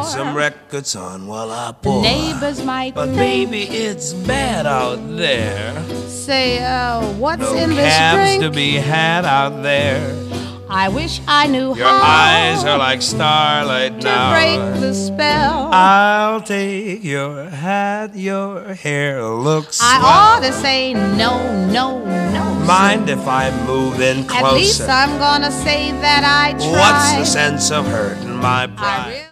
put some records on while I The pour. neighbors might But baby, it's bad out there. say, what's No in this cabs drink? to be had out there. I wish I knew Your how eyes are like starlight to now. break the spell. I'll take your hat, your hair looks I swell. ought to say no, no, no. Mind if I move in closer? At least I'm gonna say that I tried. What's the sense of hurting my I pride? really